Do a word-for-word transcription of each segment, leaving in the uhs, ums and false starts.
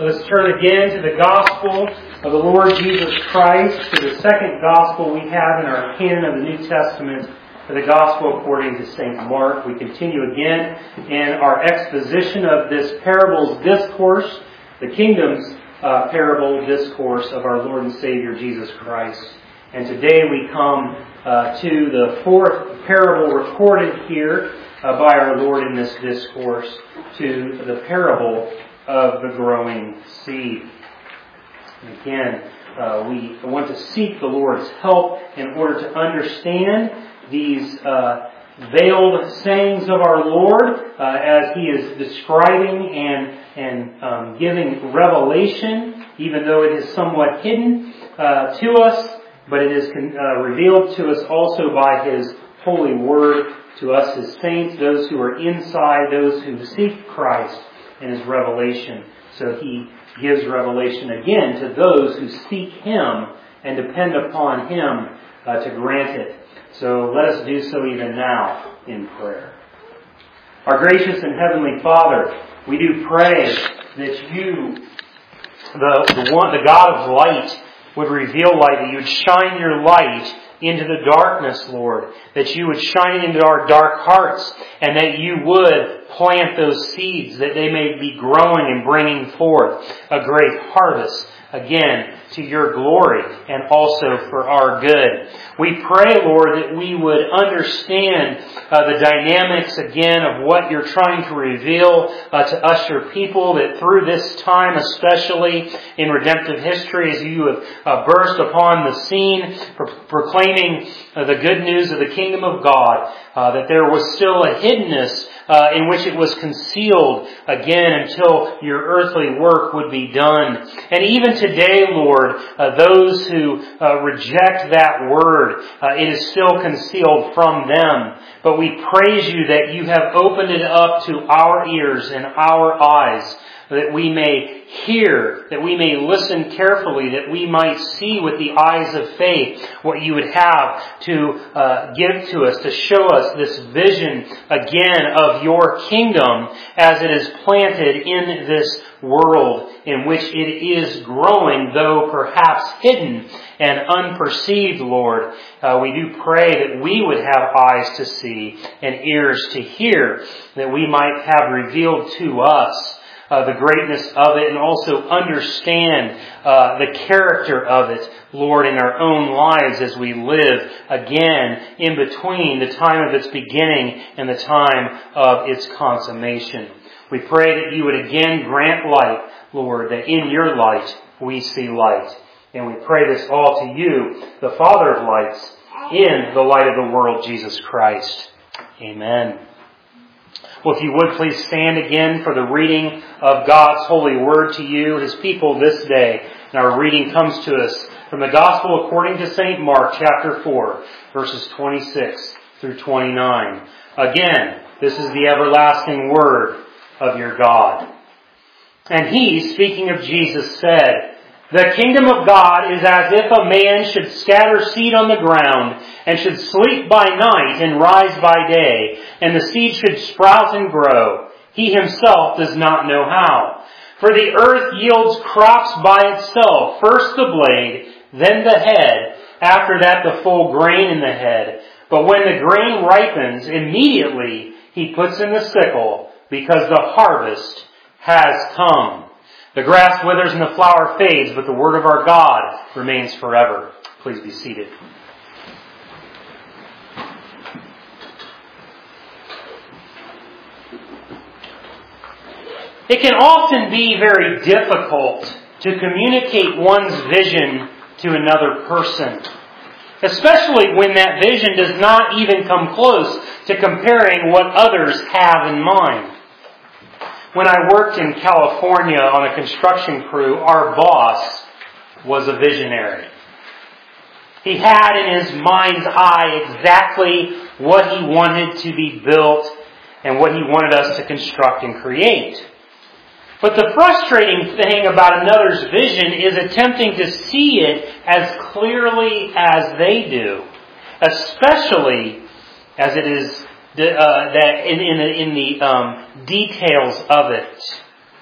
Let us turn again to the Gospel of the Lord Jesus Christ, to the second Gospel we have in our canon of the New Testament, the Gospel according to Saint Mark. We continue again in our exposition of this parable's discourse, the kingdom's uh, parable discourse of our Lord and Savior Jesus Christ. And today we come uh, to the fourth parable recorded here uh, by our Lord in this discourse, to the parable of the growing seed. And again, uh, we want to seek the Lord's help in order to understand these uh, veiled sayings of our Lord uh, as He is describing and and um, giving revelation, even though it is somewhat hidden uh, to us, but it is uh, revealed to us also by His holy Word to us, His saints, those who are inside, those who seek Christ in His revelation. So He gives revelation again to those who seek Him and depend upon Him uh, to grant it. So let us do so even now in prayer. Our gracious and heavenly Father, we do pray that You, the, the one, the God of light, would reveal light, that You would shine Your light into the darkness, Lord, that You would shine it into our dark hearts, and that You would plant those seeds that they may be growing and bringing forth a great harvest, again, to Your glory and also for our good. We pray, Lord, that we would understand uh, the dynamics again of what You're trying to reveal uh, to us, Your people, that through this time, especially in redemptive history, as You have uh, burst upon the scene, pro- proclaiming uh, the good news of the kingdom of God, uh, that there was still a hiddenness uh, in which it was concealed again until Your earthly work would be done. And even today, Lord, Uh, those who uh, reject that word, uh, it is still concealed from them. But we praise You that You have opened it up to our ears and our eyes, that we may hear, that we may listen carefully, that we might see with the eyes of faith what You would have to uh, give to us, to show us this vision again of Your kingdom as it is planted in this world in which it is growing, though perhaps hidden and unperceived, Lord. Uh, we do pray that we would have eyes to see and ears to hear, that we might have revealed to us Uh, the greatness of it, and also understand uh, the character of it, Lord, in our own lives as we live again in between the time of its beginning and the time of its consummation. We pray that You would again grant light, Lord, that in Your light we see light. And we pray this all to You, the Father of lights, in the light of the world, Jesus Christ. Amen. Well, if you would please stand again for the reading of God's holy word to you, His people, this day. And our reading comes to us from the Gospel according to Saint Mark, chapter four, verses twenty-six through twenty-nine. Again, this is the everlasting word of your God. And He, speaking of Jesus, said, "The kingdom of God is as if a man should scatter seed on the ground, and should sleep by night and rise by day, and the seed should sprout and grow. He himself does not know how. For the earth yields crops by itself, first the blade, then the head, after that the full grain in the head. But when the grain ripens, immediately he puts in the sickle, because the harvest has come. The grass withers and the flower fades, but the word of our God remains forever." Please be seated. It can often be very difficult to communicate one's vision to another person, especially when that vision does not even come close to comparing what others have in mind. When I worked in California on a construction crew, our boss was a visionary. He had in his mind's eye exactly what he wanted to be built and what he wanted us to construct and create. But the frustrating thing about another's vision is attempting to see it as clearly as they do, especially as it is uh, that in, in the, in the um, details of it.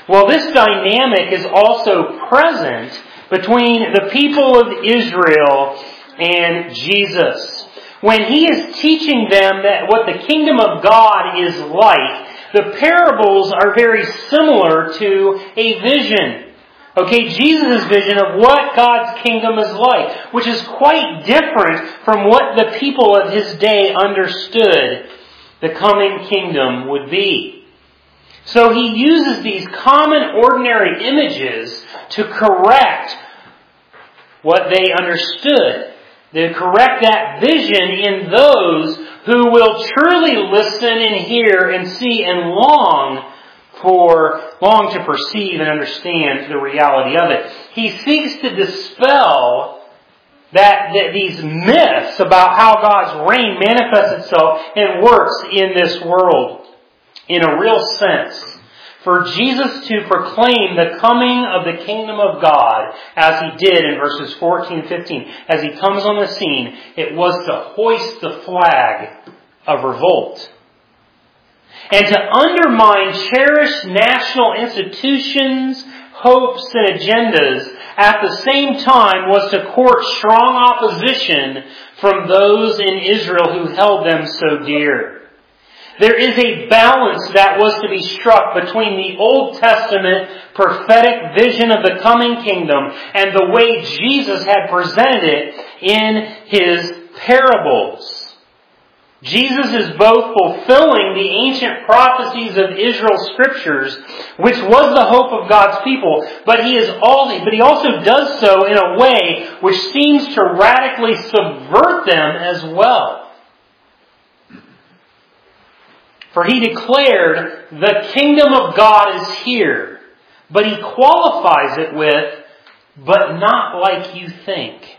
Well, this dynamic is also present between the people of Israel and Jesus. When He is teaching them that what the kingdom of God is like, the parables are very similar to a vision. Okay, Jesus' vision of what God's kingdom is like, which is quite different from what the people of His day understood the coming kingdom would be. So He uses these common, ordinary images to correct what they understood. To correct that vision in those who will truly listen and hear and see and long for, long to perceive and understand the reality of it. He seeks to dispel that, that these myths about how God's reign manifests itself and works in this world in a real sense. For Jesus to proclaim the coming of the kingdom of God, as He did in verses fourteen and fifteen, as He comes on the scene, it was to hoist the flag of revolt. And to undermine cherished national institutions, hopes, and agendas at the same time was to court strong opposition from those in Israel who held them so dear. There is a balance that was to be struck between the Old Testament prophetic vision of the coming kingdom and the way Jesus had presented it in His parables. Jesus is both fulfilling the ancient prophecies of Israel's scriptures, which was the hope of God's people, but he is also, but he also does so in a way which seems to radically subvert them as well. For He declared, the kingdom of God is here, but He qualifies it with, but not like you think.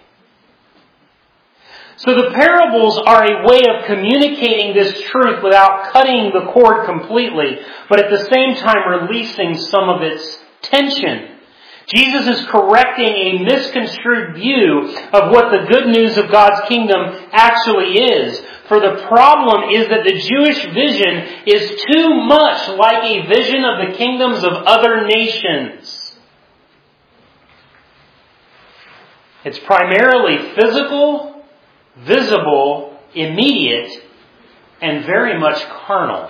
So the parables are a way of communicating this truth without cutting the cord completely, but at the same time releasing some of its tension. Jesus is correcting a misconstrued view of what the good news of God's kingdom actually is. For the problem is that the Jewish vision is too much like a vision of the kingdoms of other nations. It's primarily physical, visible, immediate, and very much carnal.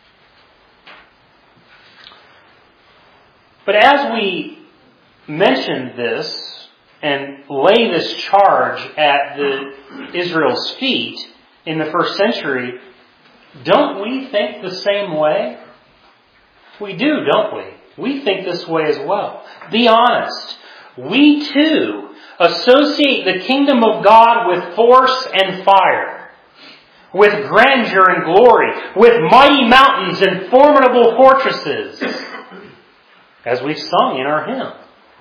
But as we mention this and lay this charge at the Israel's feet in the first century, don't we think the same way? We do, don't we? We think this way as well. Be honest. We too associate the kingdom of God with force and fire, with grandeur and glory, with mighty mountains and formidable fortresses, as we've sung in our hymn.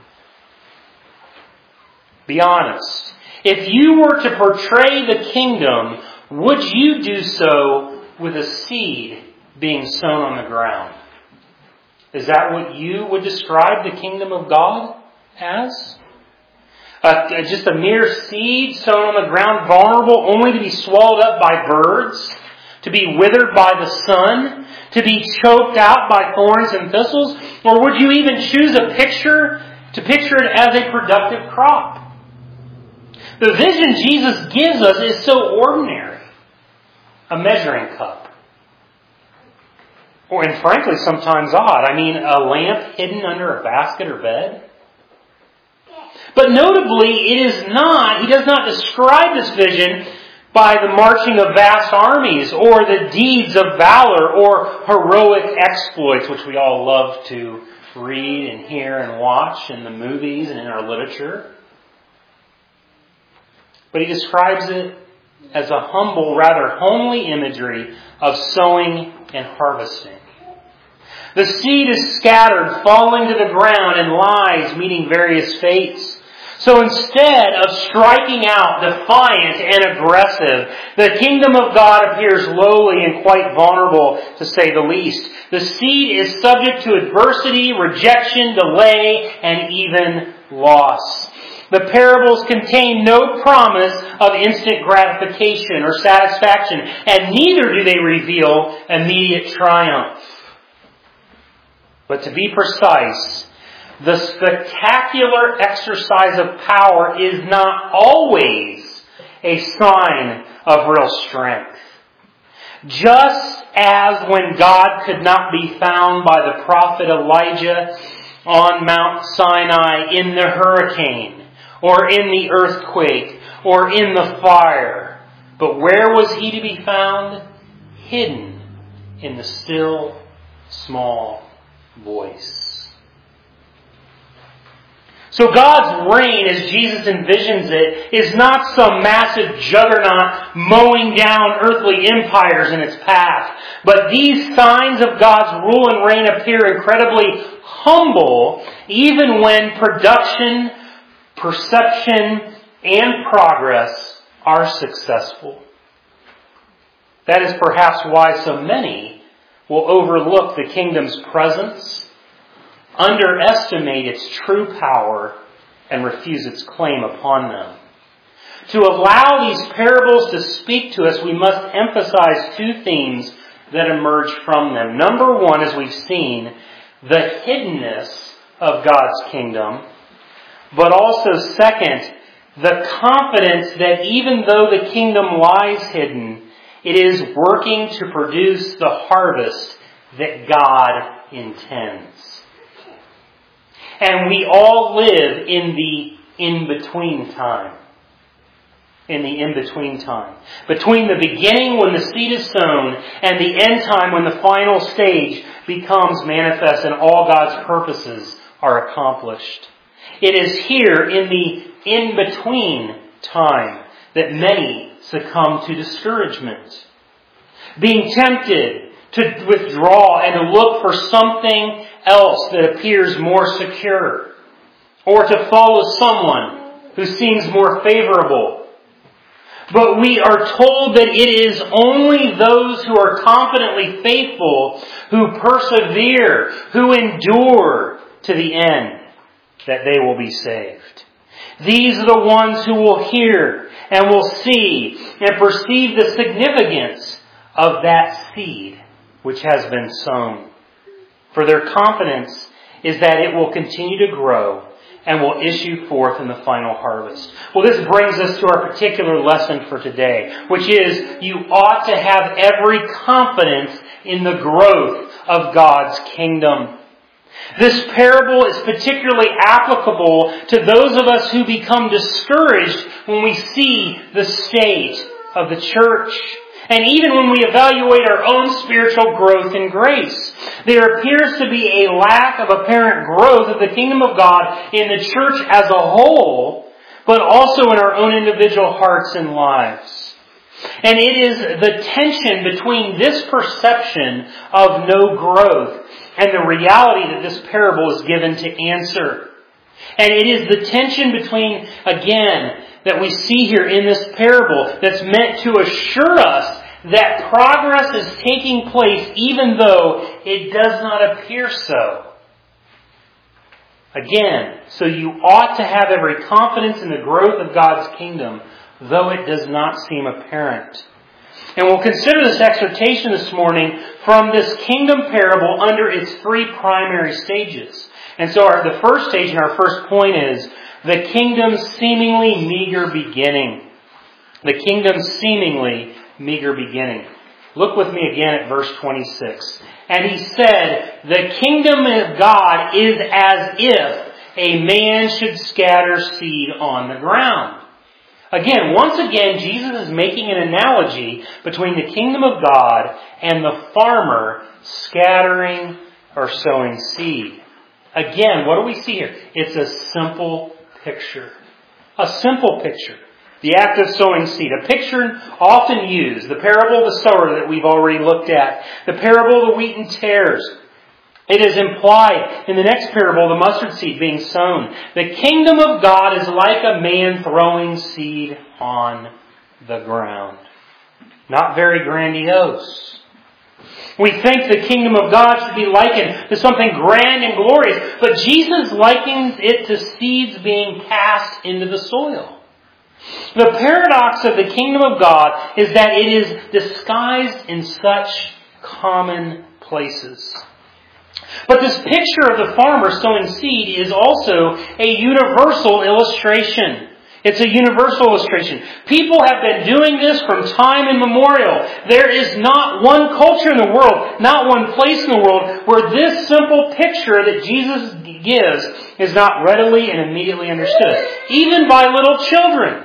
Be honest. If you were to portray the kingdom, would you do so with a seed being sown on the ground? Is that what you would describe the kingdom of God as? Uh, just a mere seed sown on the ground, vulnerable only to be swallowed up by birds, to be withered by the sun, to be choked out by thorns and thistles? Or would you even choose a picture to picture it as a productive crop? The vision Jesus gives us is so ordinary. A measuring cup. Or, and frankly, sometimes odd. I mean, a lamp hidden under a basket or bed. But notably, it is not, he does not describe this vision by the marching of vast armies or the deeds of valor or heroic exploits, which we all love to read and hear and watch in the movies and in our literature. But he describes it as a humble, rather homely imagery of sowing and harvesting. The seed is scattered, falling to the ground, and lies, meeting various fates. So instead of striking out, defiant and aggressive, the kingdom of God appears lowly and quite vulnerable, to say the least. The seed is subject to adversity, rejection, delay, and even loss. The parables contain no promise of instant gratification or satisfaction, and neither do they reveal immediate triumph. But to be precise, the spectacular exercise of power is not always a sign of real strength. Just as when God could not be found by the prophet Elijah on Mount Sinai in the hurricane, or in the earthquake, or in the fire, but where was he to be found? Hidden in the still, small voice. So God's reign, as Jesus envisions it, is not some massive juggernaut mowing down earthly empires in its path. But these signs of God's rule and reign appear incredibly humble, even when production, perception, and progress are successful. That is perhaps why so many will overlook the kingdom's presence, underestimate its true power, and refuse its claim upon them. To allow these parables to speak to us, we must emphasize two themes that emerge from them. Number one, as we've seen, the hiddenness of God's kingdom, but also second, the confidence that even though the kingdom lies hidden, it is working to produce the harvest that God intends. And we all live in the in-between time. In the in-between time. Between the beginning when the seed is sown and the end time when the final stage becomes manifest and all God's purposes are accomplished. It is here in the in-between time that many succumb to discouragement. Being tempted to withdraw and to look for something else that appears more secure. Or to follow someone who seems more favorable. But we are told that it is only those who are confidently faithful, who persevere, who endure to the end, that they will be saved. These are the ones who will hear and will see and perceive the significance of that seed which has been sown. For their confidence is that it will continue to grow and will issue forth in the final harvest. Well, this brings us to our particular lesson for today, which is you ought to have every confidence in the growth of God's kingdom. This parable is particularly applicable to those of us who become discouraged when we see the state of the church. And even when we evaluate our own spiritual growth in grace, there appears to be a lack of apparent growth of the kingdom of God in the church as a whole, but also in our own individual hearts and lives. And it is the tension between this perception of no growth and the reality that this parable is given to answer. And it is the tension between, again, that we see here in this parable that's meant to assure us that progress is taking place even though it does not appear so. Again, so you ought to have every confidence in the growth of God's kingdom, though it does not seem apparent. And we'll consider this exhortation this morning from this kingdom parable under its three primary stages. And so our, the first stage and our first point is the kingdom's seemingly meager beginning. The kingdom's seemingly meager beginning. Look with me again at verse twenty-six. And he said, the kingdom of God is as if a man should scatter seed on the ground. Again, once again, Jesus is making an analogy between the kingdom of God and the farmer scattering or sowing seed. Again, what do we see here? It's a simple picture. A simple picture. The act of sowing seed. A picture often used. The parable of the sower that we've already looked at. The parable of the wheat and tares. It is implied in the next parable, the mustard seed being sown. The kingdom of God is like a man throwing seed on the ground. Not very grandiose. We think the kingdom of God should be likened to something grand and glorious, but Jesus likens it to seeds being cast into the soil. The paradox of the kingdom of God is that it is disguised in such common places. But this picture of the farmer sowing seed is also a universal illustration. It's a universal illustration. People have been doing this from time immemorial. There is not one culture in the world, not one place in the world, where this simple picture that Jesus gives is not readily and immediately understood, even by little children.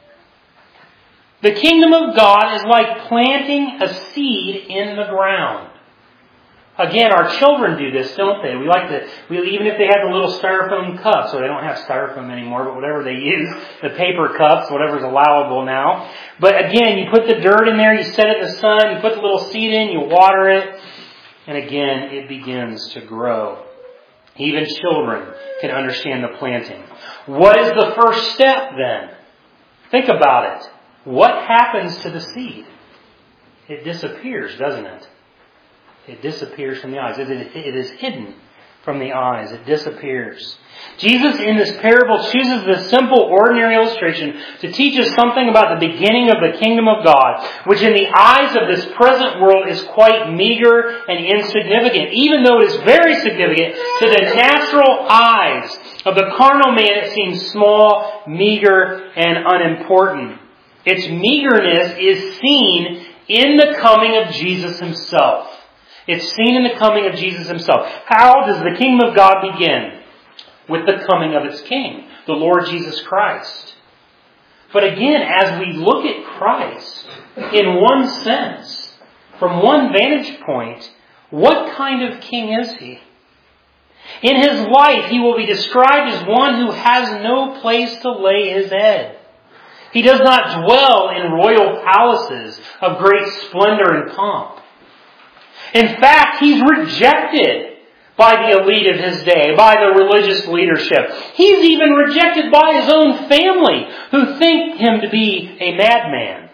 The kingdom of God is like planting a seed in the ground. Again, our children do this, don't they? We like to, we, even if they have the little styrofoam cups, so they don't have styrofoam anymore, but whatever they use, the paper cups, whatever's allowable now. But again, you put the dirt in there, you set it in the sun, you put the little seed in, you water it, and again, it begins to grow. Even children can understand the planting. What is the first step then? Think about it. What happens to the seed? It disappears, doesn't it? It disappears from the eyes. It is hidden from the eyes. It disappears. Jesus in this parable chooses this simple, ordinary illustration to teach us something about the beginning of the kingdom of God, which in the eyes of this present world is quite meager and insignificant, even though it is very significant to the natural eyes of the carnal man. It seems small, meager, and unimportant. Its meagerness is seen in the coming of Jesus Himself. It's seen in the coming of Jesus Himself. How does the kingdom of God begin? With the coming of its King, the Lord Jesus Christ. But again, as we look at Christ, in one sense, from one vantage point, what kind of king is He? In His life, He will be described as one who has no place to lay His head. He does not dwell in royal palaces of great splendor and pomp. In fact, He's rejected by the elite of His day, by the religious leadership. He's even rejected by His own family, who think Him to be a madman.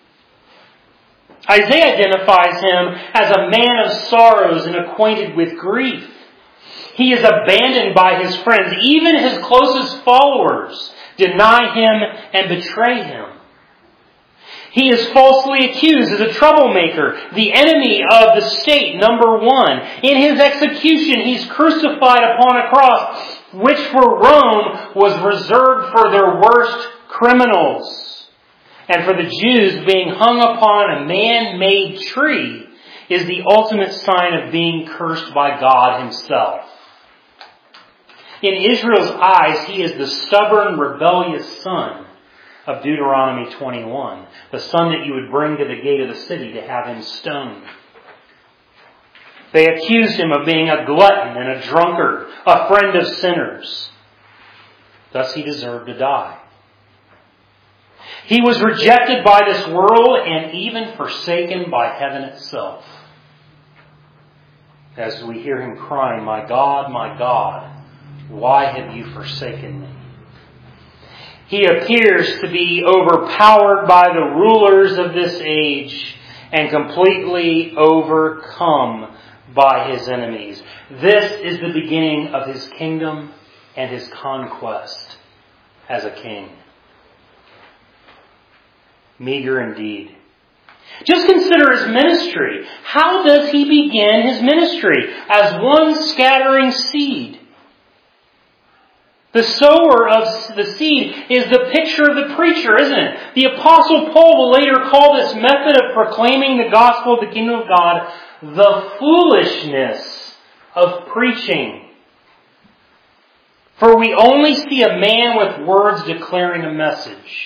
Isaiah identifies Him as a man of sorrows and acquainted with grief. He is abandoned by His friends. Even His closest followers deny Him and betray Him. He is falsely accused as a troublemaker, the enemy of the state, number one. In His execution, He's crucified upon a cross, which for Rome was reserved for their worst criminals. And for the Jews, being hung upon a man-made tree is the ultimate sign of being cursed by God Himself. In Israel's eyes, He is the stubborn, rebellious son of Deuteronomy twenty-one, the son that you would bring to the gate of the city to have him stoned. They accused Him of being a glutton and a drunkard, a friend of sinners. Thus He deserved to die. He was rejected by this world and even forsaken by heaven itself. As we hear Him crying, "My God, my God, why have you forsaken me?" He appears to be overpowered by the rulers of this age and completely overcome by His enemies. This is the beginning of His kingdom and His conquest as a king. Meager indeed. Just consider His ministry. How does He begin His ministry? As one scattering seed. The sower of the seed is the picture of the preacher, isn't it? The Apostle Paul will later call this method of proclaiming the gospel of the kingdom of God the foolishness of preaching. For we only see a man with words declaring a message.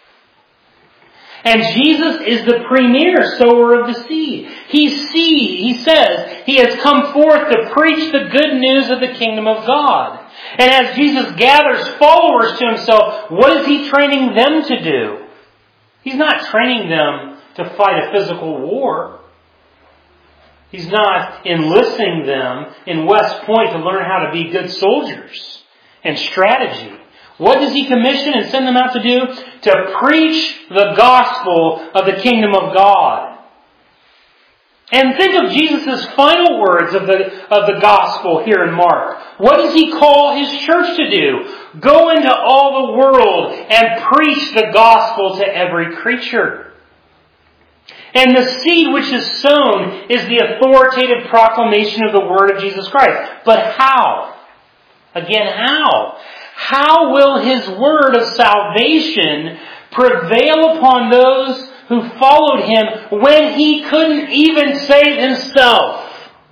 And Jesus is the premier sower of the seed. He see, he says, He has come forth to preach the good news of the kingdom of God. And as Jesus gathers followers to Himself, what is He training them to do? He's not training them to fight a physical war. He's not enlisting them in West Point to learn how to be good soldiers and strategy. What does He commission and send them out to do? To preach the gospel of the kingdom of God. And think of Jesus' final words of the, of the gospel here in Mark. What does He call His church to do? Go into all the world and preach the gospel to every creature. And the seed which is sown is the authoritative proclamation of the Word of Jesus Christ. But how? Again, how? How will His Word of salvation prevail upon those who followed Him when He couldn't even save Himself?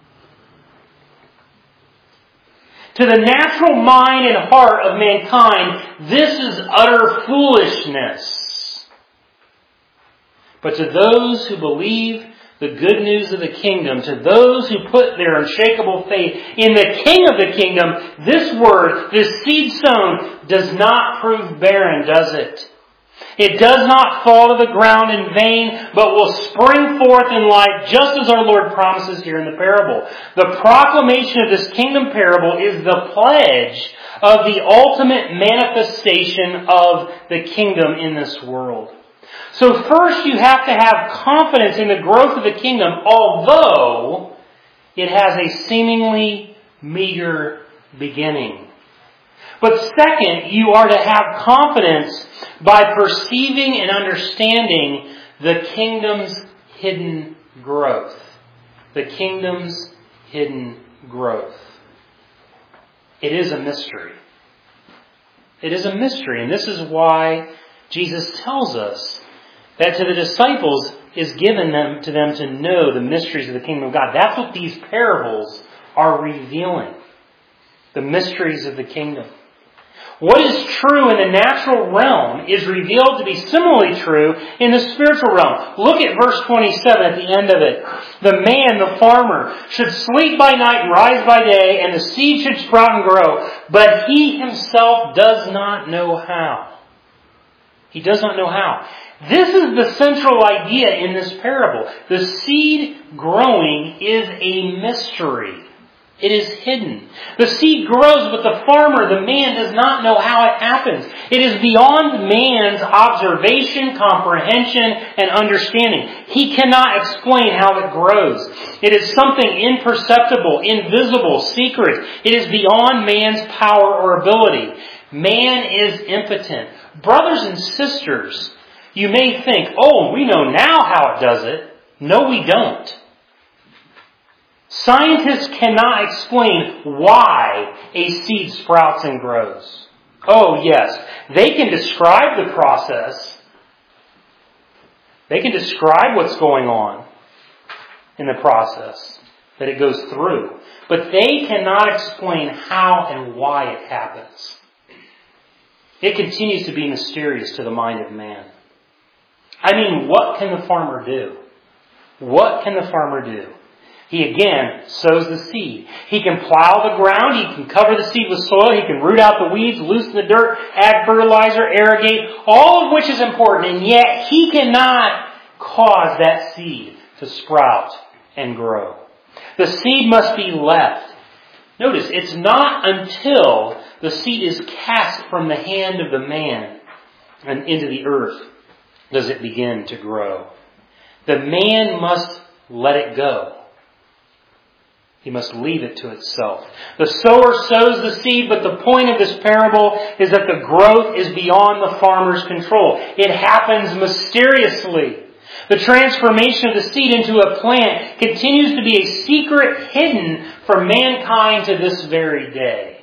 To the natural mind and heart of mankind, this is utter foolishness. But to those who believe the good news of the kingdom, to those who put their unshakable faith in the King of the kingdom, this word, this seed sown, does not prove barren, does it? It does not fall to the ground in vain, but will spring forth in life, just as our Lord promises here in the parable. The proclamation of this kingdom parable is the pledge of the ultimate manifestation of the kingdom in this world. So first you have to have confidence in the growth of the kingdom, although it has a seemingly meager beginning. But second, you are to have confidence by perceiving and understanding the kingdom's hidden growth. The kingdom's hidden growth. It is a mystery. It is a mystery, and this is why Jesus tells us that to the disciples is given them to them to know the mysteries of the kingdom of God. That's what these parables are revealing. The mysteries of the kingdom. What is true in the natural realm is revealed to be similarly true in the spiritual realm. Look at verse twenty-seven at the end of it. The man, the farmer, should sleep by night and rise by day, and the seed should sprout and grow, but he himself does not know how. He does not know how. This is the central idea in this parable. The seed growing is a mystery. It is hidden. The seed grows, but the farmer, the man, does not know how it happens. It is beyond man's observation, comprehension, and understanding. He cannot explain how it grows. It is something imperceptible, invisible, secret. It is beyond man's power or ability. Man is impotent. Brothers and sisters, you may think, oh, we know now how it does it. No, we don't. Scientists cannot explain why a seed sprouts and grows. Oh, yes. They can describe the process. They can describe what's going on in the process that it goes through. But they cannot explain how and why it happens. It continues to be mysterious to the mind of man. I mean, what can the farmer do? What can the farmer do? He again sows the seed. He can plow the ground. He can cover the seed with soil. He can root out the weeds, loosen the dirt, add fertilizer, irrigate, all of which is important. And yet he cannot cause that seed to sprout and grow. The seed must be left. Notice, it's not until the seed is cast from the hand of the man and into the earth does it begin to grow. The man must let it go. He must leave it to itself. The sower sows the seed, but the point of this parable is that the growth is beyond the farmer's control. It happens mysteriously. The transformation of the seed into a plant continues to be a secret hidden from mankind to this very day.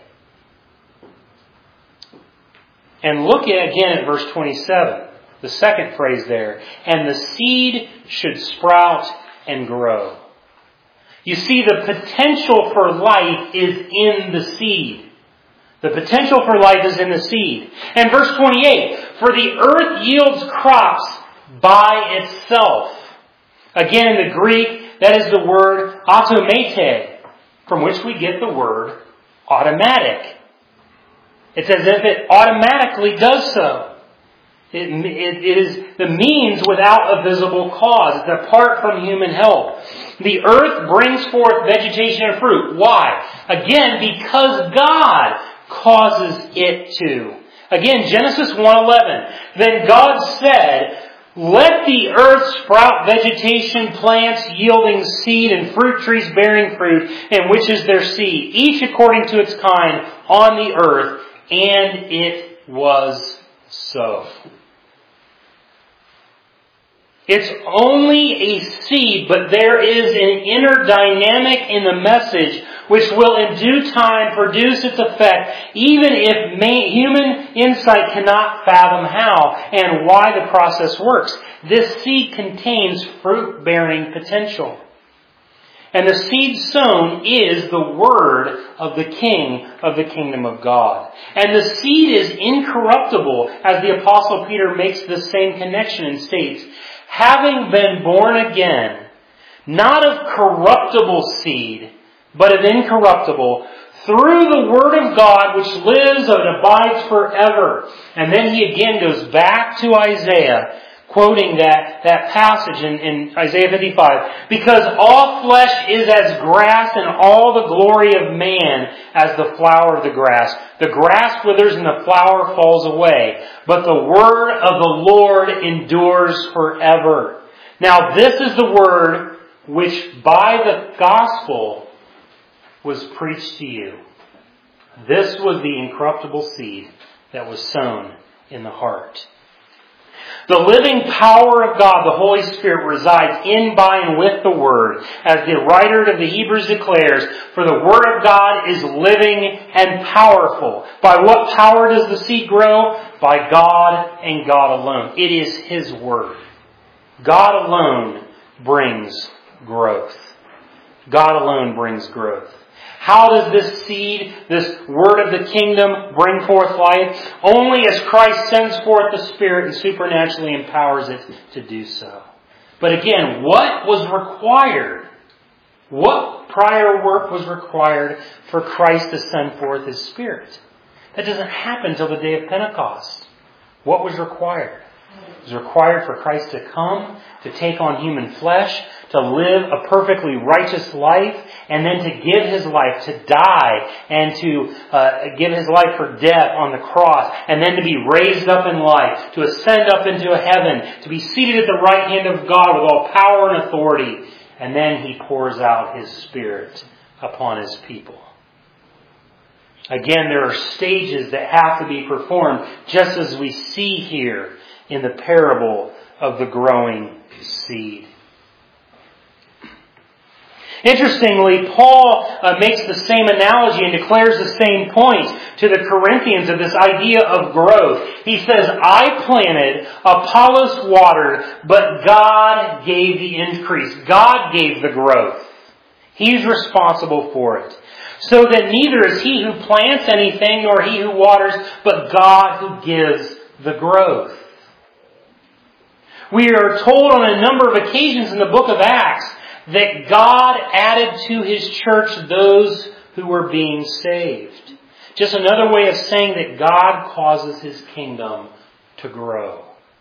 And look at, again at verse twenty-seven, the second phrase there. And the seed should sprout and grow. You see, the potential for life is in the seed. The potential for life is in the seed. And verse twenty-eight, for the earth yields crops by itself. Again, in the Greek, that is the word automate, from which we get the word automatic. It's as if it automatically does so. It, it, it is the means without a visible cause. It's apart from human help. The earth brings forth vegetation and fruit. Why? Again, because God causes it to. Again, Genesis one eleven. Then God said, let the earth sprout vegetation, plants yielding seed, and fruit trees bearing fruit, in which is their seed, each according to its kind on the earth. And it was so. It's only a seed, but there is an inner dynamic in the message which will in due time produce its effect, even if ma- human insight cannot fathom how and why the process works. This seed contains fruit-bearing potential. And the seed sown is the word of the King of the kingdom of God. And the seed is incorruptible, as the Apostle Peter makes the same connection and states, having been born again, not of corruptible seed, but of incorruptible, through the Word of God which lives and abides forever. And then he again goes back to Isaiah, quoting that, that passage in, in Isaiah fifty-five. Because all flesh is as grass, and all the glory of man as the flower of the grass. The grass withers and the flower falls away, but the word of the Lord endures forever. Now this is the word which by the gospel was preached to you. This was the incorruptible seed that was sown in the heart. The living power of God, the Holy Spirit, resides in, by, and with the Word. As the writer of the Hebrews declares, for the Word of God is living and powerful. By what power does the seed grow? By God and God alone. It is His Word. God alone brings growth. God alone brings growth. How does this seed, this word of the kingdom, bring forth life? Only as Christ sends forth the Spirit and supernaturally empowers it to do so. But again, what was required? What prior work was required for Christ to send forth His Spirit? That doesn't happen until the day of Pentecost. What was required? It was required for Christ to come, to take on human flesh, to live a perfectly righteous life, and then to give His life, to die, and to uh, give His life for death on the cross, and then to be raised up in life, to ascend up into heaven, to be seated at the right hand of God with all power and authority, and then He pours out His Spirit upon His people. Again, there are stages that have to be performed, just as we see here in the parable of the growing seed. Interestingly, Paul uh, makes the same analogy and declares the same point to the Corinthians of this idea of growth. He says, I planted, Apollos watered, but God gave the increase. God gave the growth. He's responsible for it. So that neither is he who plants anything nor he who waters, but God who gives the growth. We are told on a number of occasions in the book of Acts that God added to His church those who were being saved. Just another way of saying that God causes His kingdom to grow.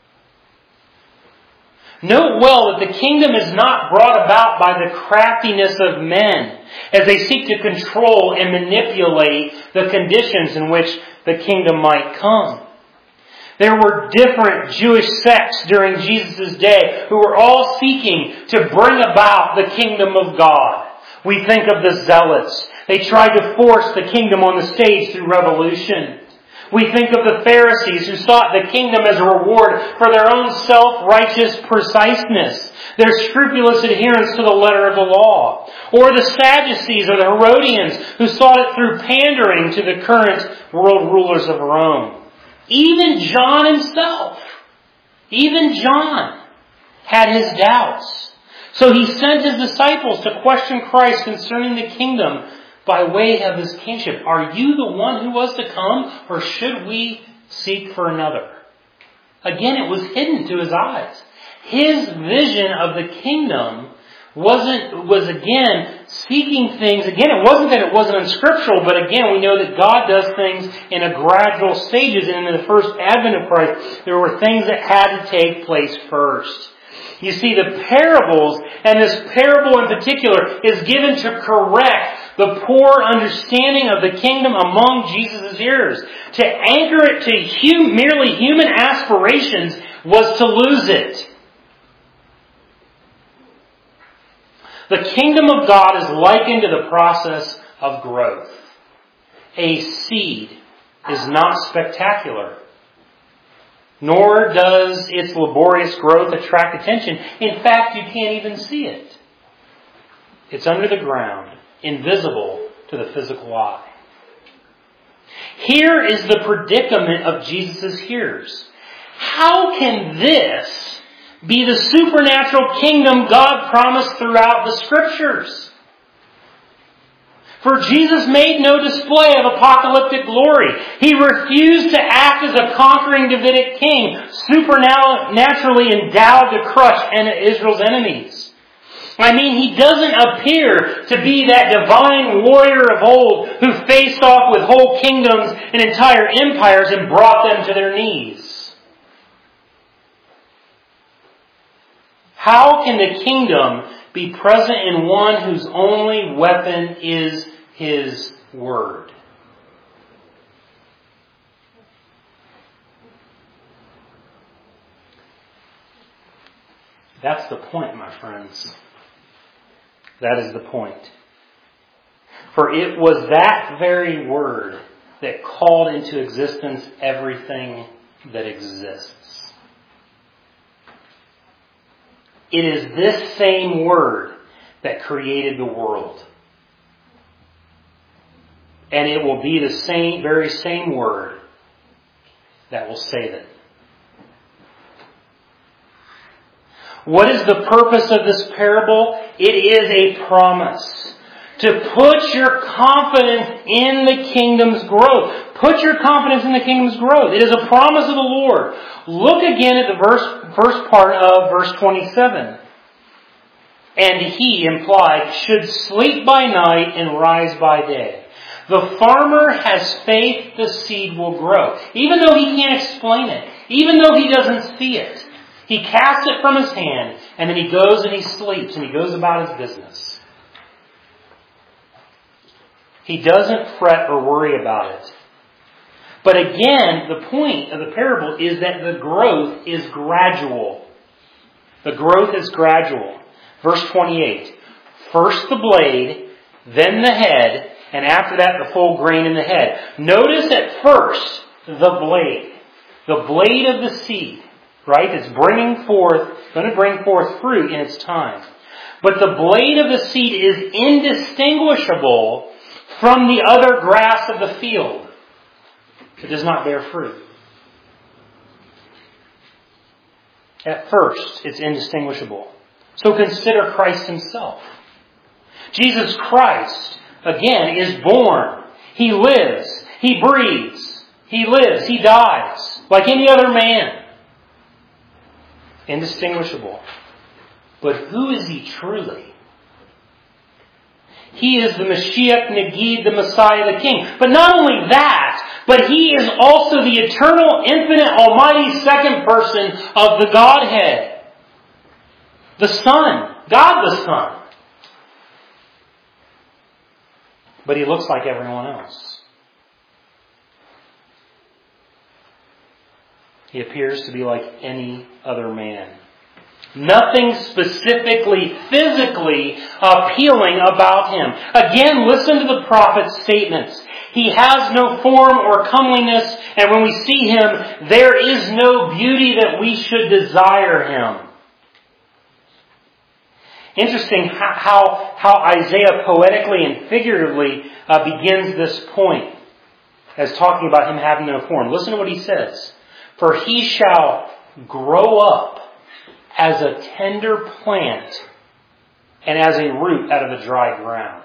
Note well that the kingdom is not brought about by the craftiness of men as they seek to control and manipulate the conditions in which the kingdom might come. There were different Jewish sects during Jesus' day who were all seeking to bring about the kingdom of God. We think of the Zealots. They tried to force the kingdom on the stage through revolution. We think of the Pharisees who sought the kingdom as a reward for their own self-righteous preciseness, their scrupulous adherence to the letter of the law. Or the Sadducees or the Herodians who sought it through pandering to the current world rulers of Rome. Even John himself, even John had his doubts. So he sent his disciples to question Christ concerning the kingdom by way of His kingship. Are you the one who was to come, or should we seek for another? Again, it was hidden to his eyes. His vision of the kingdom wasn't, was again seeking things. Again, it wasn't that it wasn't unscriptural, but again, we know that God does things in a gradual stages. And in the first advent of Christ, there were things that had to take place first. You see, the parables, and this parable in particular, is given to correct the poor understanding of the kingdom among Jesus' hearers. To anchor it to hum, merely human aspirations was to lose it. The kingdom of God is likened to the process of growth. A seed is not spectacular. Nor does its laborious growth attract attention. In fact, you can't even see it. It's under the ground, invisible to the physical eye. Here is the predicament of Jesus' hearers. How can this be the supernatural kingdom God promised throughout the Scriptures? For Jesus made no display of apocalyptic glory. He refused to act as a conquering Davidic king, supernaturally endowed to crush Israel's enemies. I mean, he doesn't appear to be that divine warrior of old who faced off with whole kingdoms and entire empires and brought them to their knees. How can the kingdom be present in one whose only weapon is His Word? That's the point, my friends. That is the point. For it was that very Word that called into existence everything that exists. It is this same Word that created the world. And it will be the same, very same Word that will save it. What is the purpose of this parable? It is a promise to put your confidence in the kingdom's growth. Put your confidence in the kingdom's growth. It is a promise of the Lord. Look again at the verse, first part of verse twenty-seven. And he, implied, should sleep by night and rise by day. The farmer has faith the seed will grow. Even though he can't explain it. Even though he doesn't see it. He casts it from his hand, and then he goes and he sleeps, and he goes about his business. He doesn't fret or worry about it. But again, the point of the parable is that the growth is gradual. The growth is gradual. Verse twenty-eight. First the blade, then the head, and after that the full grain in the head. Notice at first the blade. The blade of the seed. Right? It's bringing forth, going to bring forth fruit in its time. But the blade of the seed is indistinguishable from the other grass of the field. It does not bear fruit. At first, it's indistinguishable. So consider Christ Himself. Jesus Christ, again, is born. He lives. He breathes. He lives. He dies. Like any other man. Indistinguishable. But who is He truly? He is the Mashiach Negid, the Messiah, the King. But not only that, but He is also the eternal, infinite, almighty second person of the Godhead. The Son. God the Son. But He looks like everyone else. He appears to be like any other man. Nothing specifically, physically appealing about Him. Again, listen to the prophet's statements. He has no form or comeliness, and when we see Him, there is no beauty that we should desire Him. Interesting how, how Isaiah poetically and figuratively uh, begins this point as talking about Him having no form. Listen to what he says. For He shall grow up as a tender plant and as a root out of the dry ground.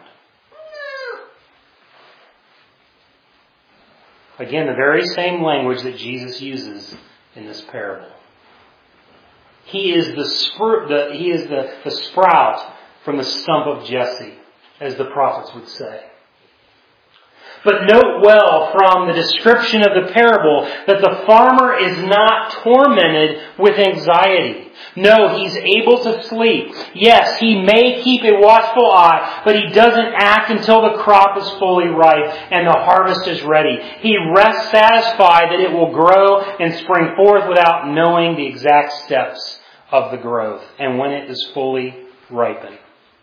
Again, the very same language that Jesus uses in this parable. He is the, spr- the, he is the, the sprout from the stump of Jesse, as the prophets would say. But note well from the description of the parable that the farmer is not tormented with anxiety. No, he's able to sleep. Yes, he may keep a watchful eye, but he doesn't act until the crop is fully ripe and the harvest is ready. He rests satisfied that it will grow and spring forth without knowing the exact steps of the growth and when it is fully ripened.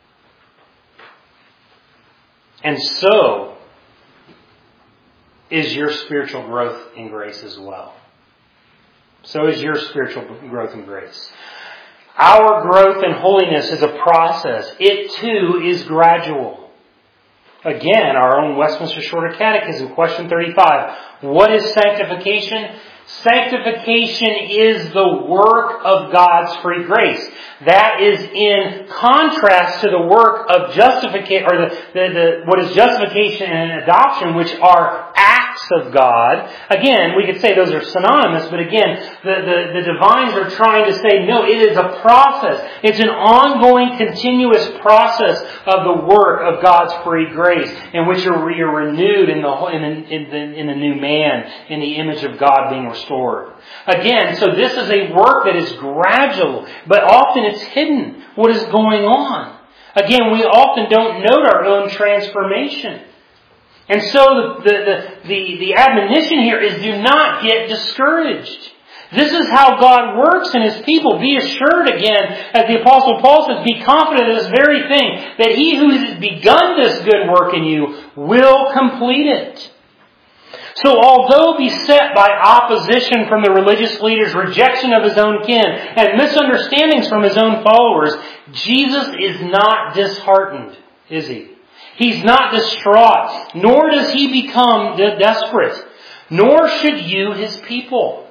And so is your spiritual growth in grace as well. So is your spiritual growth and grace. Our growth in holiness is a process. It too is gradual. Again, our own Westminster Shorter Catechism, question thirty-five. What is sanctification? Sanctification is the work of God's free grace. That is in contrast to the work of justification, or the, the, the what is justification and adoption, which are acts of God. Again, we could say those are synonymous, but again, the, the, the divines are trying to say, no, it is a process. It's an ongoing, continuous process of the work of God's free grace, in which we are renewed in the in the, in the, in the new man, in the image of God being restored. Again, so this is a work that is gradual, but often it's hidden what is going on. Again, we often don't note our own transformation. And so the, the, the, the admonition here is do not get discouraged. This is how God works in His people. Be assured again, as the Apostle Paul says, be confident of this very thing, that He who has begun this good work in you will complete it. So although beset by opposition from the religious leaders, rejection of His own kin, and misunderstandings from His own followers, Jesus is not disheartened, is He? He's not distraught, nor does He become de- desperate, nor should you, His people.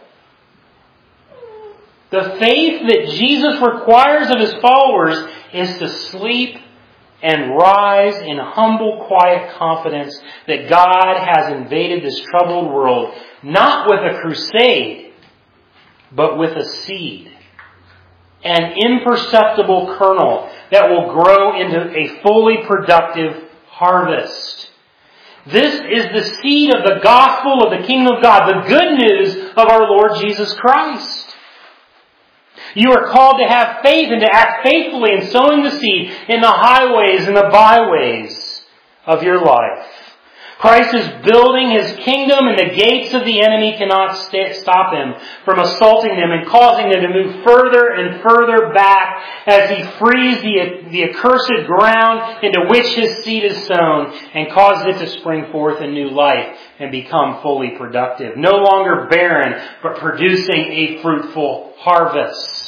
The faith that Jesus requires of His followers is to sleep and rise in humble, quiet confidence that God has invaded this troubled world, not with a crusade, but with a seed. An imperceptible kernel that will grow into a fully productive harvest. This is the seed of the gospel of the kingdom of God, the good news of our Lord Jesus Christ. You are called to have faith and to act faithfully in sowing the seed in the highways and the byways of your life. Christ is building His kingdom, and the gates of the enemy cannot st- stop Him from assaulting them and causing them to move further and further back as He frees the, the accursed ground into which His seed is sown and causes it to spring forth in new life and become fully productive. No longer barren, but producing a fruitful harvest.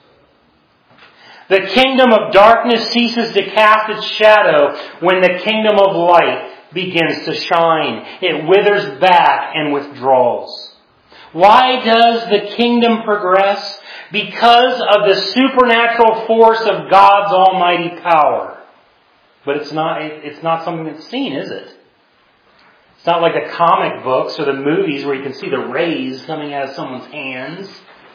The kingdom of darkness ceases to cast its shadow when the kingdom of light begins to shine. It withers back and withdraws. Why does the kingdom progress? Because of the supernatural force of God's almighty power. But it's not, it's not something that's seen, is it? It's not like the comic books or the movies where you can see the rays coming out of someone's hands.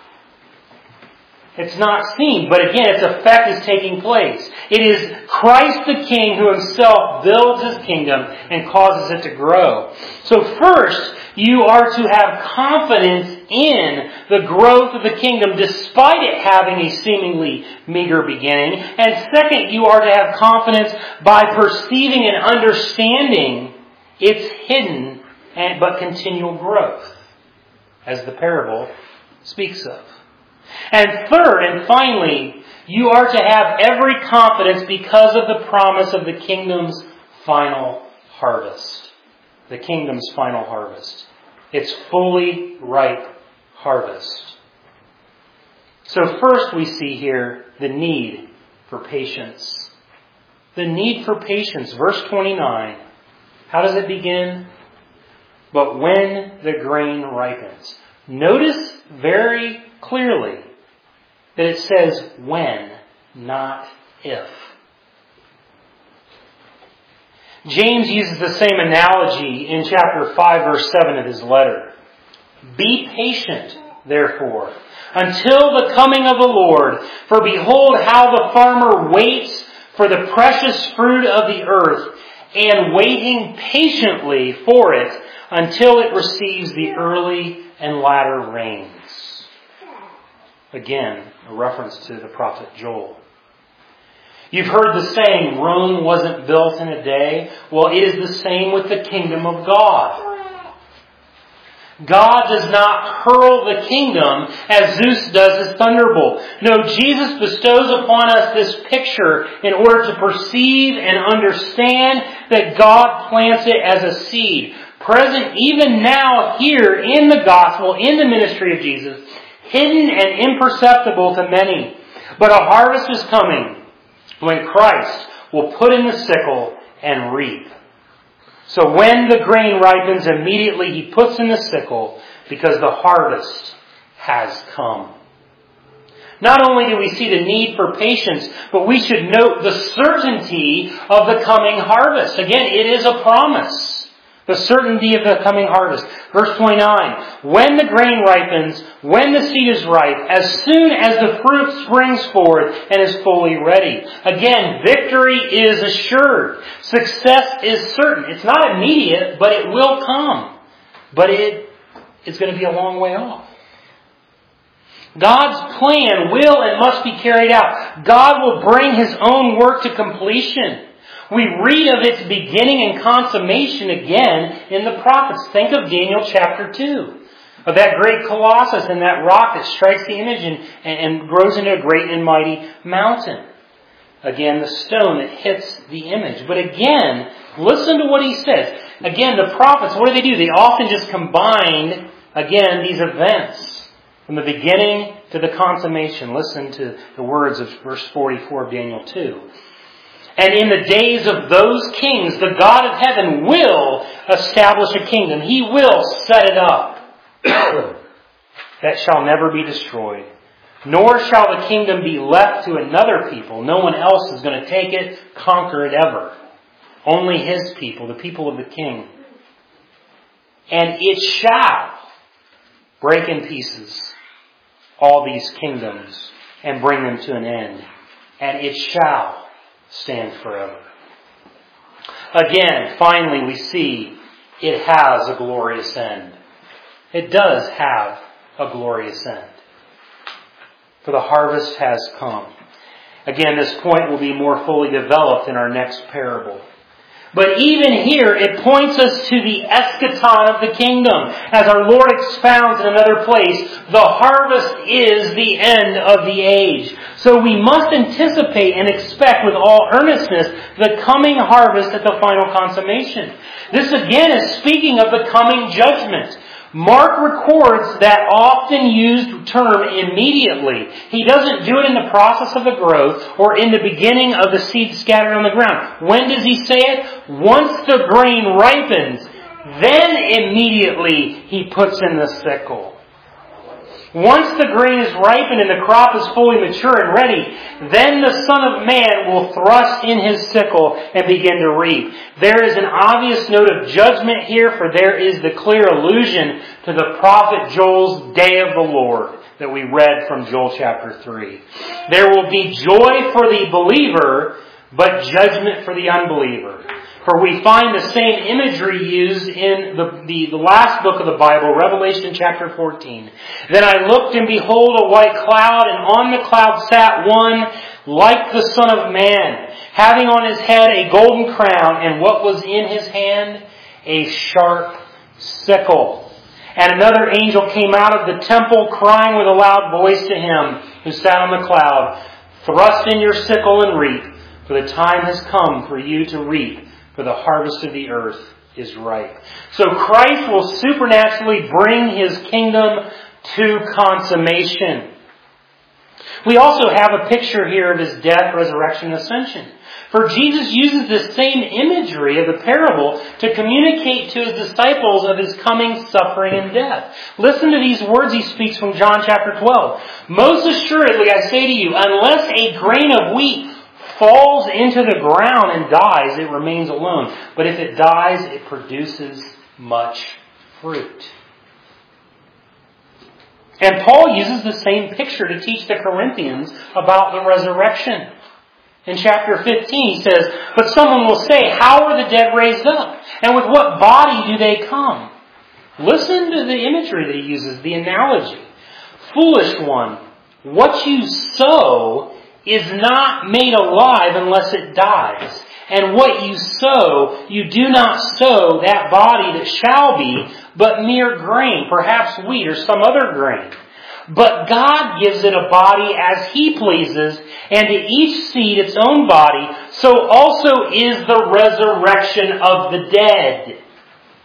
It's not seen, but again, its effect is taking place. It is Christ the King who Himself builds His kingdom and causes it to grow. So first, you are to have confidence in the growth of the kingdom despite it having a seemingly meager beginning. And second, you are to have confidence by perceiving and understanding its hidden but continual growth, as the parable speaks of. And third and finally, you are to have every confidence because of the promise of the kingdom's final harvest. The kingdom's final harvest. Its fully ripe harvest. So first we see here the need for patience. The need for patience. Verse twenty-nine. How does it begin? But when the grain ripens. Notice very clearly that it says when, not if. James uses the same analogy in chapter five, verse seven of his letter. Be patient, therefore, until the coming of the Lord. For behold how the farmer waits for the precious fruit of the earth, and waiting patiently for it until it receives the early and latter rains. Again, a reference to the prophet Joel. You've heard the saying, Rome wasn't built in a day. Well, it is the same with the kingdom of God. God does not hurl the kingdom as Zeus does his thunderbolt. No, Jesus bestows upon us this picture in order to perceive and understand that God plants it as a seed. Present even now here in the gospel, in the ministry of Jesus, hidden and imperceptible to many. But a harvest is coming when Christ will put in the sickle and reap. So when the grain ripens, immediately He puts in the sickle, because the harvest has come. Not only do we see the need for patience, but we should note the certainty of the coming harvest. Again, it is a promise. The certainty of the coming harvest. Verse twenty-nine, when the grain ripens, when the seed is ripe, as soon as the fruit springs forth and is fully ready. Again, victory is assured. Success is certain. It's not immediate, but it will come. But it is going to be a long way off. God's plan will and must be carried out. God will bring His own work to completion. We read of its beginning and consummation again in the prophets. Think of Daniel chapter two. Of that great colossus and that rock that strikes the image and, and, and grows into a great and mighty mountain. Again, the stone that hits the image. But again, listen to what he says. Again, the prophets, what do they do? They often just combine, again, these events from the beginning to the consummation. Listen to the words of verse forty-four of Daniel two. And in the days of those kings, the God of heaven will establish a kingdom. He will set it up that shall never be destroyed. Nor shall the kingdom be left to another people. No one else is going to take it, conquer it ever. Only His people, the people of the King. And it shall break in pieces all these kingdoms and bring them to an end. And it shall stand forever. Again, finally, we see it has a glorious end. It does have a glorious end. For the harvest has come. Again, this point will be more fully developed in our next parable. But even here, it points us to the eschaton of the kingdom. As our Lord expounds in another place, the harvest is the end of the age. So we must anticipate and expect with all earnestness the coming harvest at the final consummation. This again is speaking of the coming judgment. Mark records that often used term immediately. He doesn't do it in the process of the growth or in the beginning of the seed scattered on the ground. When does he say it? Once the grain ripens, then immediately he puts in the sickle. Once the grain is ripened and the crop is fully mature and ready, then the Son of Man will thrust in His sickle and begin to reap. There is an obvious note of judgment here, for there is the clear allusion to the prophet Joel's day of the Lord that we read from Joel chapter three. There will be joy for the believer, but judgment for the unbeliever. For we find the same imagery used in the, the, the last book of the Bible, Revelation chapter fourteen. Then I looked, and behold, a white cloud, and on the cloud sat one like the Son of Man, having on his head a golden crown, and what was in his hand? A sharp sickle. And another angel came out of the temple, crying with a loud voice to him who sat on the cloud, thrust in your sickle and reap, for the time has come for you to reap, for the harvest of the earth is ripe. So Christ will supernaturally bring His kingdom to consummation. We also have a picture here of His death, resurrection, and ascension. For Jesus uses this same imagery of the parable to communicate to His disciples of His coming suffering and death. Listen to these words He speaks from John chapter twelve. Most assuredly I say to you, unless a grain of wheat falls into the ground and dies, it remains alone. But if it dies, it produces much fruit. And Paul uses the same picture to teach the Corinthians about the resurrection. In chapter fifteen, he says, but someone will say, how are the dead raised up? And with what body do they come? Listen to the imagery that he uses, the analogy. Foolish one, what you sow is not made alive unless it dies. And what you sow, you do not sow that body that shall be, but mere grain, perhaps wheat or some other grain. But God gives it a body as He pleases, and to each seed its own body, so also is the resurrection of the dead.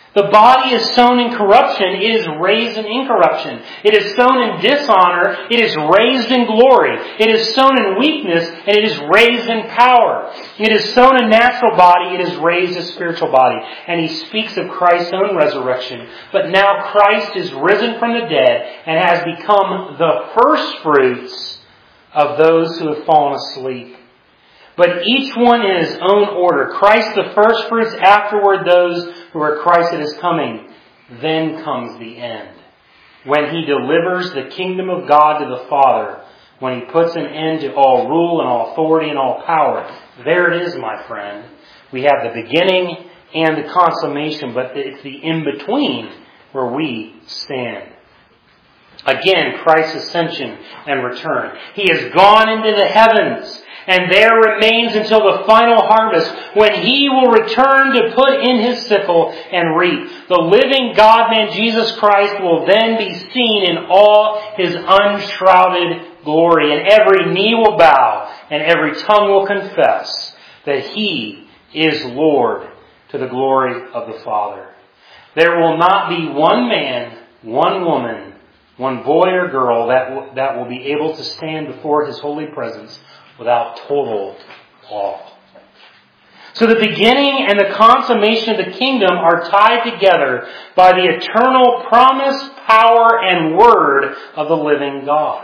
The body is sown in corruption, it is raised in incorruption. It is sown in dishonor, it is raised in glory. It is sown in weakness, and it is raised in power. It is sown a natural body, it is raised a spiritual body. And he speaks of Christ's own resurrection. But now Christ is risen from the dead and has become the first fruits of those who have fallen asleep. But each one in his own order. Christ the first fruits, afterward those who are Christ at his coming. Then comes the end, when he delivers the kingdom of God to the Father, when he puts an end to all rule and all authority and all power. There it is, my friend. We have the beginning and the consummation, but it's the in-between where we stand. Again, Christ's ascension and return. He has gone into the heavens, and there remains until the final harvest, when he will return to put in his sickle and reap. The living God-man Jesus Christ will then be seen in all his unshrouded glory, and every knee will bow and every tongue will confess that he is Lord, to the glory of the Father. There will not be one man, one woman, one boy or girl that w- that will be able to stand before his holy presence without total awe. So the beginning and the consummation of the kingdom are tied together by the eternal promise, power, and word of the living God.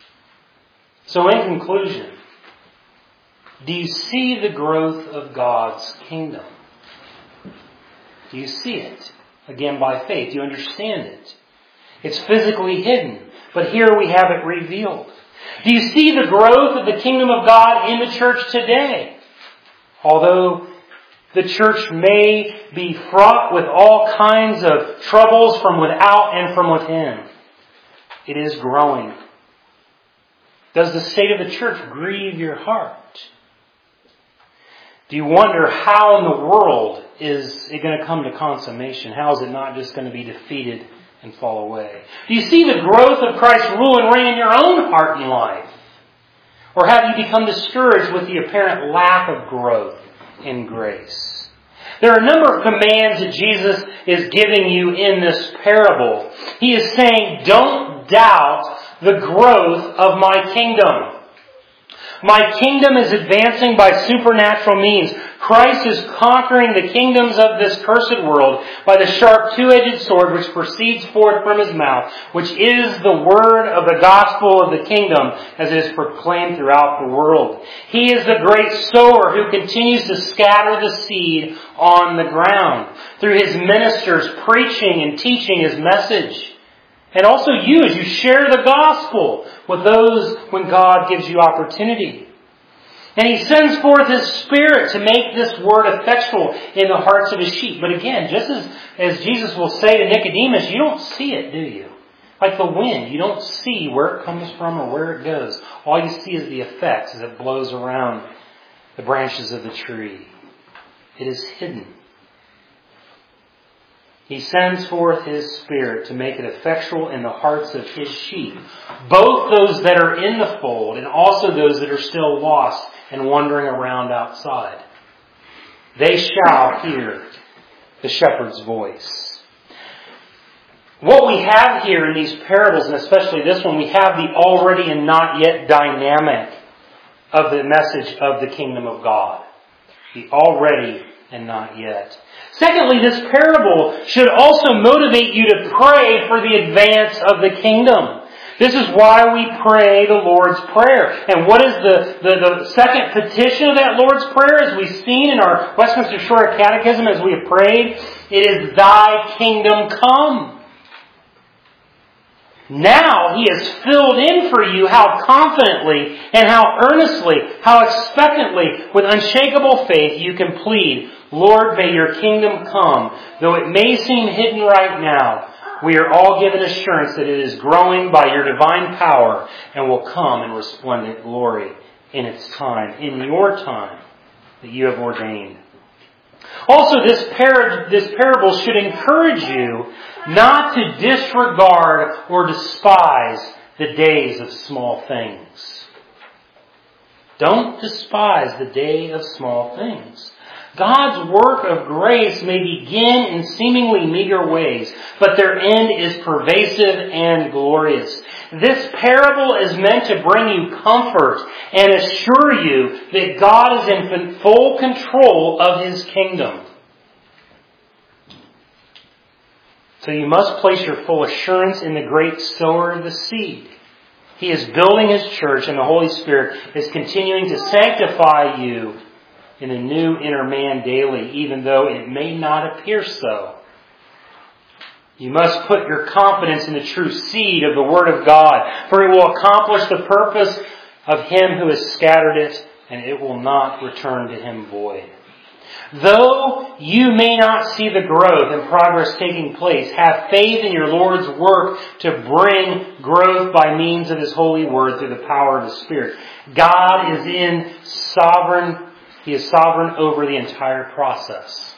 So in conclusion, do you see the growth of God's kingdom? Do you see it? Again, by faith. Do you understand it? It's physically hidden, but here we have it revealed. Do you see the growth of the kingdom of God in the church today? Although the church may be fraught with all kinds of troubles from without and from within, it is growing. Does the state of the church grieve your heart? Do you wonder how in the world is it going to come to consummation? How is it not just going to be defeated and fall away? Do you see the growth of Christ's rule and reign in your own heart and life? Or have you become discouraged with the apparent lack of growth in grace? There are a number of commands that Jesus is giving you in this parable. He is saying, don't doubt the growth of my kingdom. My kingdom is advancing by supernatural means. Christ is conquering the kingdoms of this cursed world by the sharp two-edged sword which proceeds forth from his mouth, which is the word of the gospel of the kingdom as it is proclaimed throughout the world. He is the great sower who continues to scatter the seed on the ground through his ministers preaching and teaching his message. And also you, as you share the gospel with those when God gives you opportunity. And he sends forth his Spirit to make this word effectual in the hearts of his sheep. But again, just as, as Jesus will say to Nicodemus, you don't see it, do you? Like the wind, you don't see where it comes from or where it goes. All you see is the effects as it blows around the branches of the tree. It is hidden. He sends forth his Spirit to make it effectual in the hearts of his sheep, both those that are in the fold and also those that are still lost and wandering around outside. They shall hear the shepherd's voice. What we have here in these parables, and especially this one, we have the already and not yet dynamic of the message of the kingdom of God. The already and not yet. Secondly, this parable should also motivate you to pray for the advance of the kingdom. This is why we pray the Lord's Prayer. And what is the, the, the second petition of that Lord's Prayer? As we've seen in our Westminster Shorter Catechism, as we have prayed, it is Thy kingdom come. Now He has filled in for you how confidently and how earnestly, how expectantly, with unshakable faith you can plead, Lord, may your kingdom come. Though it may seem hidden right now, we are all given assurance that it is growing by your divine power and will come in resplendent glory in its time, in your time that you have ordained. Also, this, par- this parable should encourage you not to disregard or despise the days of small things. Don't despise the day of small things. God's work of grace may begin in seemingly meager ways, but their end is pervasive and glorious. This parable is meant to bring you comfort and assure you that God is in full control of His kingdom. So you must place your full assurance in the great sower of the seed. He is building His church, and the Holy Spirit is continuing to sanctify you in a new inner man daily, even though it may not appear so. You must put your confidence in the true seed of the Word of God, for it will accomplish the purpose of Him who has scattered it, and it will not return to Him void. Though you may not see the growth and progress taking place, have faith in your Lord's work to bring growth by means of His holy Word through the power of the Spirit. God is in sovereign, He is sovereign over the entire process.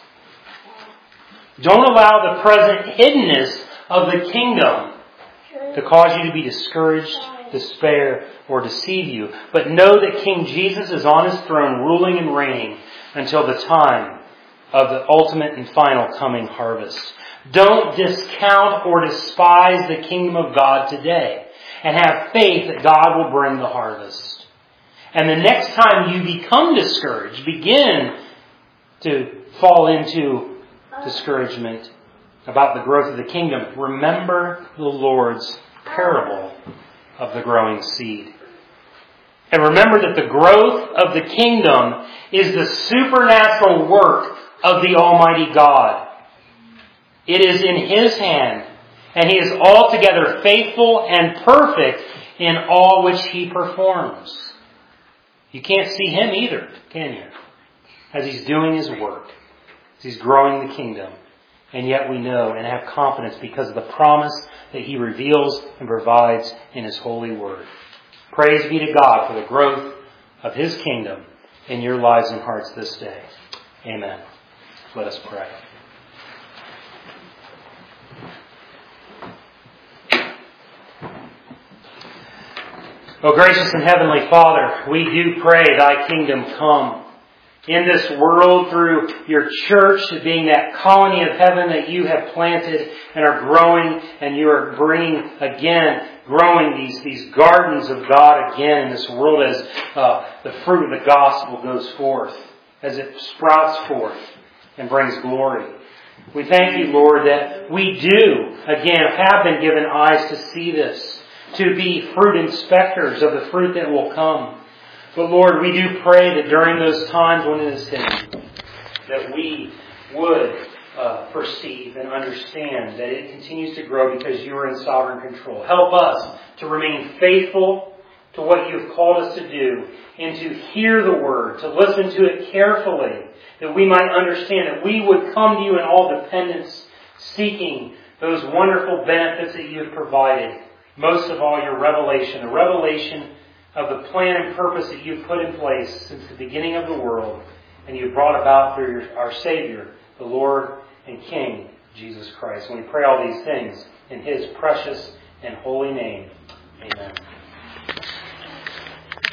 Don't allow the present hiddenness of the kingdom to cause you to be discouraged, despair, or deceive you. But know that King Jesus is on His throne, ruling and reigning until the time of the ultimate and final coming harvest. Don't discount or despise the kingdom of God today, and have faith that God will bring the harvest. And the next time you become discouraged, begin to fall into discouragement about the growth of the kingdom, remember the Lord's parable of the growing seed. And remember that the growth of the kingdom is the supernatural work of the Almighty God. It is in His hand, and He is altogether faithful and perfect in all which He performs. You can't see Him either, can you? As He's doing His work, as He's growing the kingdom. And yet we know and have confidence because of the promise that He reveals and provides in His holy Word. Praise be to God for the growth of His kingdom in your lives and hearts this day. Amen. Let us pray. O gracious and heavenly Father, we do pray Thy kingdom come in this world through your church, being that colony of heaven that you have planted and are growing, and you are bringing again, growing these, these gardens of God again in this world as uh, the fruit of the gospel goes forth, as it sprouts forth and brings glory. We thank you, Lord, that we do, again, have been given eyes to see this, to be fruit inspectors of the fruit that will come. But Lord, we do pray that during those times when it is hidden, that we would uh, perceive and understand that it continues to grow because you are in sovereign control. Help us to remain faithful to what you have called us to do, and to hear the Word, to listen to it carefully, that we might understand, that we would come to you in all dependence, seeking those wonderful benefits that you have provided. Most of all, your revelation, the revelation of the plan and purpose that you've put in place since the beginning of the world, and you've brought about through your, our Savior, the Lord and King, Jesus Christ. And we pray all these things in His precious and holy name. Amen.